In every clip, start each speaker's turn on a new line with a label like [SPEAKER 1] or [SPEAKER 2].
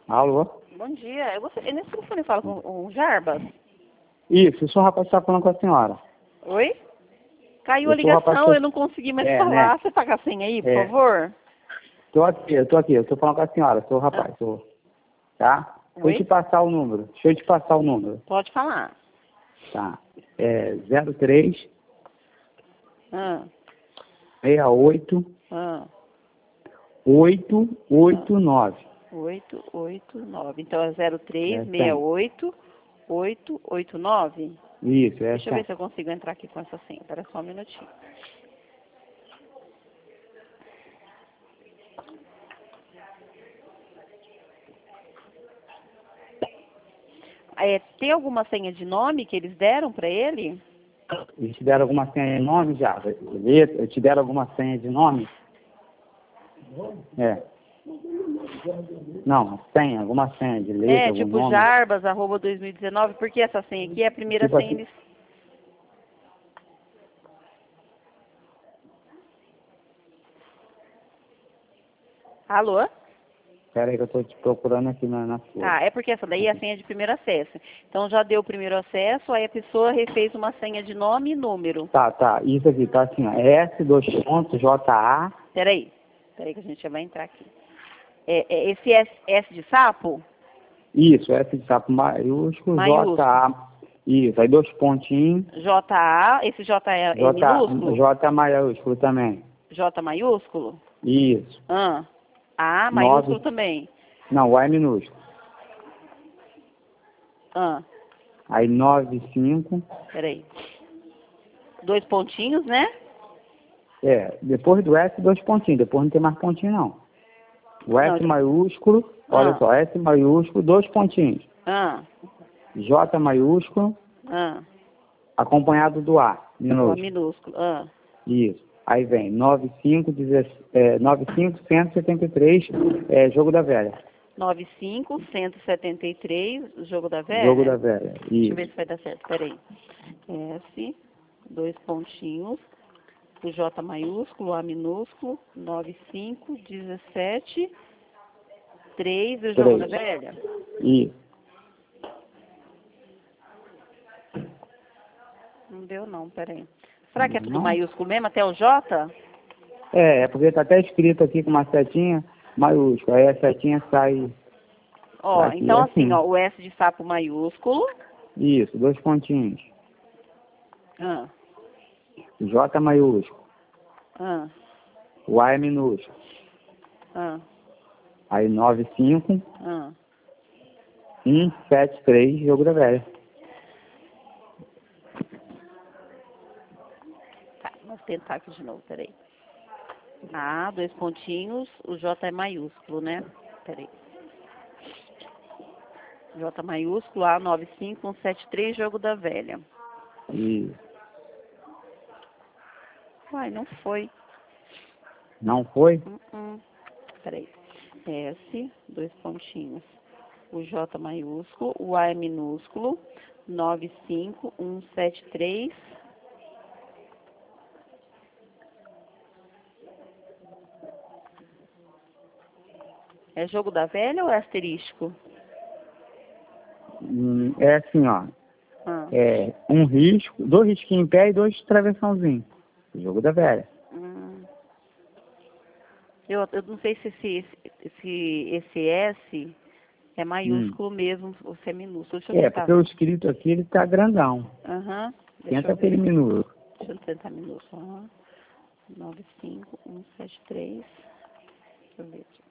[SPEAKER 1] Alô?
[SPEAKER 2] Bom dia. Nesse telefone eu falo com o Jarbas?
[SPEAKER 1] Isso, eu sou o rapaz que está falando com a senhora.
[SPEAKER 2] Oi? Caiu
[SPEAKER 1] Eu
[SPEAKER 2] a
[SPEAKER 1] sou o rapaz
[SPEAKER 2] ligação,
[SPEAKER 1] que-
[SPEAKER 2] eu não consegui mais
[SPEAKER 1] É,
[SPEAKER 2] falar.
[SPEAKER 1] né?
[SPEAKER 2] Você paga a senha aí, por
[SPEAKER 1] É.
[SPEAKER 2] favor?
[SPEAKER 1] Tô aqui, eu tô falando com a senhora, sou o rapaz, tá? Deixa eu
[SPEAKER 2] Oi?
[SPEAKER 1] te passar o número,
[SPEAKER 2] Pode falar.
[SPEAKER 1] tá? É 03
[SPEAKER 2] Ah,
[SPEAKER 1] 68
[SPEAKER 2] ah,
[SPEAKER 1] 889.
[SPEAKER 2] 889. Então é 03
[SPEAKER 1] É, tem.
[SPEAKER 2] 68 889.
[SPEAKER 1] Isso, é
[SPEAKER 2] Deixa eu ver
[SPEAKER 1] tem.
[SPEAKER 2] se eu consigo entrar aqui com essa senha. Espera só um minutinho. Tem alguma senha de nome que eles deram para ele?
[SPEAKER 1] Eles te deram alguma senha de nome já? Letra, te deram alguma senha de nome? É. Não, senha, alguma senha de letra, algum
[SPEAKER 2] Tipo
[SPEAKER 1] nome?
[SPEAKER 2] Jarbas, @ 2019, porque essa senha aqui é a primeira
[SPEAKER 1] Tipo
[SPEAKER 2] senha.
[SPEAKER 1] assim,
[SPEAKER 2] Alô?
[SPEAKER 1] pera aí que eu tô te procurando aqui na folha.
[SPEAKER 2] É porque essa daí é a senha de primeiro acesso. Então já deu o primeiro acesso, aí a pessoa refez uma senha de nome e número.
[SPEAKER 1] Tá, isso aqui tá assim, ó, S2.JA,
[SPEAKER 2] Peraí que a gente já vai entrar aqui. Esse S de sapo?
[SPEAKER 1] isso, S de sapo maiúsculo,
[SPEAKER 2] Maiúsculo.
[SPEAKER 1] JA, isso, aí 2 pontinhos,
[SPEAKER 2] JA, esse J é minúsculo?
[SPEAKER 1] J maiúsculo também,
[SPEAKER 2] J maiúsculo?
[SPEAKER 1] isso,
[SPEAKER 2] A
[SPEAKER 1] 9,
[SPEAKER 2] maiúsculo também.
[SPEAKER 1] não, O é minúsculo, aí 95,
[SPEAKER 2] Peraí. 2 pontinhos, né?
[SPEAKER 1] depois do S, 2 pontinhos, depois não tem mais pontinho não. O S
[SPEAKER 2] Não,
[SPEAKER 1] maiúsculo, olha só, S maiúsculo, 2 pontinhos, J maiúsculo, acompanhado do A, minúsculo.
[SPEAKER 2] Minúsculo.
[SPEAKER 1] Isso. Aí vem 95.173, Jogo da Velha.
[SPEAKER 2] 95.173, jogo da velha?
[SPEAKER 1] Jogo da Velha.
[SPEAKER 2] Deixa eu
[SPEAKER 1] Isso.
[SPEAKER 2] ver se vai dar certo. Peraí. S, 2 pontinhos, o J maiúsculo, A minúsculo, 95.17, 3, o jogo da velha?
[SPEAKER 1] Isso.
[SPEAKER 2] Não deu não, peraí. Será que é tudo
[SPEAKER 1] Não?
[SPEAKER 2] maiúsculo mesmo, até o J?
[SPEAKER 1] É porque tá até escrito aqui com uma setinha maiúscula. Aí a setinha sai. Aqui,
[SPEAKER 2] Então assim, o S de sapo maiúsculo.
[SPEAKER 1] Isso, 2 pontinhos.
[SPEAKER 2] Ah,
[SPEAKER 1] J maiúsculo.
[SPEAKER 2] ah,
[SPEAKER 1] O A é minúsculo.
[SPEAKER 2] ah,
[SPEAKER 1] Aí 95,
[SPEAKER 2] ah.
[SPEAKER 1] 173, Jogo da Velha.
[SPEAKER 2] Tá, vamos tentar aqui de novo, peraí. A, 2 pontinhos, o J é maiúsculo, né? Peraí. J maiúsculo, A, 95173, jogo da velha.
[SPEAKER 1] Isso.
[SPEAKER 2] Uai, não foi.
[SPEAKER 1] Não foi?
[SPEAKER 2] Peraí. S, 2 pontinhos. O J maiúsculo, o A é minúsculo, 95173. É jogo da velha ou é asterístico?
[SPEAKER 1] É assim, ó. Um risco, 2 risquinhos em pé e 2 travessãozinhos. Jogo da Velha.
[SPEAKER 2] Eu não sei se esse S é maiúsculo mesmo ou se é minúsculo. Deixa eu tentar.
[SPEAKER 1] Porque o escrito aqui, ele tá grandão. Tenta aquele minúsculo.
[SPEAKER 2] Deixa eu tentar minúsculo. 95173. Deixa eu ver aqui.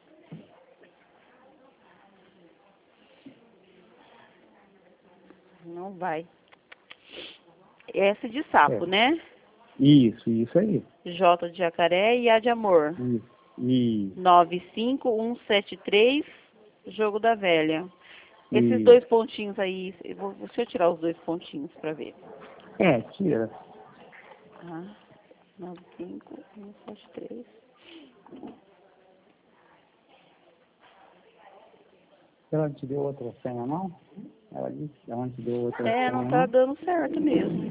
[SPEAKER 2] Não vai. S de sapo, né?
[SPEAKER 1] Isso aí.
[SPEAKER 2] J de jacaré e A de amor.
[SPEAKER 1] Isso.
[SPEAKER 2] 95173, jogo da velha. Esses 2 pontinhos aí, deixa eu tirar os 2 pontinhos para ver.
[SPEAKER 1] Tira.
[SPEAKER 2] 95173.
[SPEAKER 1] Ela te deu outra senha, não? Ela disse que ela te deu outra senha.
[SPEAKER 2] Não tá dando certo mesmo.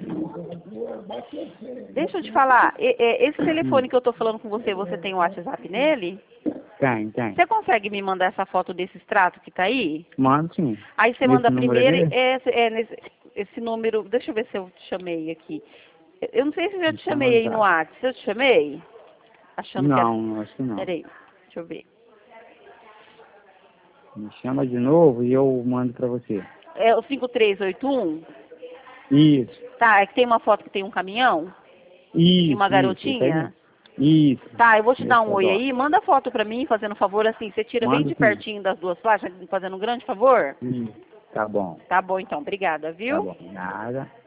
[SPEAKER 2] Deixa eu te falar, esse telefone que eu tô falando com você, você tem o WhatsApp nele?
[SPEAKER 1] Tem.
[SPEAKER 2] Você consegue me mandar essa foto desse extrato que tá aí?
[SPEAKER 1] Mando sim.
[SPEAKER 2] Aí você
[SPEAKER 1] Nesse
[SPEAKER 2] manda
[SPEAKER 1] número
[SPEAKER 2] primeiro,
[SPEAKER 1] aqui?
[SPEAKER 2] esse número, deixa eu ver se eu te chamei aqui. Eu não sei se eu já te
[SPEAKER 1] Deixa eu
[SPEAKER 2] chamei aí no
[SPEAKER 1] mandar.
[SPEAKER 2] WhatsApp. Se eu te chamei? Achando que era...
[SPEAKER 1] Não, acho que não.
[SPEAKER 2] Peraí, deixa eu ver.
[SPEAKER 1] Me chama de novo e eu mando pra você.
[SPEAKER 2] É o 5381?
[SPEAKER 1] Isso.
[SPEAKER 2] Tá, é que tem uma foto que tem um caminhão e uma
[SPEAKER 1] Isso aí
[SPEAKER 2] garotinha.
[SPEAKER 1] mesmo. Isso.
[SPEAKER 2] Tá, eu vou te dar
[SPEAKER 1] Esse
[SPEAKER 2] um
[SPEAKER 1] é o
[SPEAKER 2] oi
[SPEAKER 1] dó.
[SPEAKER 2] aí. Manda foto pra mim, fazendo um favor assim. Você tira bem
[SPEAKER 1] Mando
[SPEAKER 2] de
[SPEAKER 1] sim.
[SPEAKER 2] pertinho das duas placas, fazendo um grande favor?
[SPEAKER 1] Isso. Tá bom.
[SPEAKER 2] Tá bom então, obrigada,
[SPEAKER 1] Tá
[SPEAKER 2] viu?
[SPEAKER 1] bom. Nada.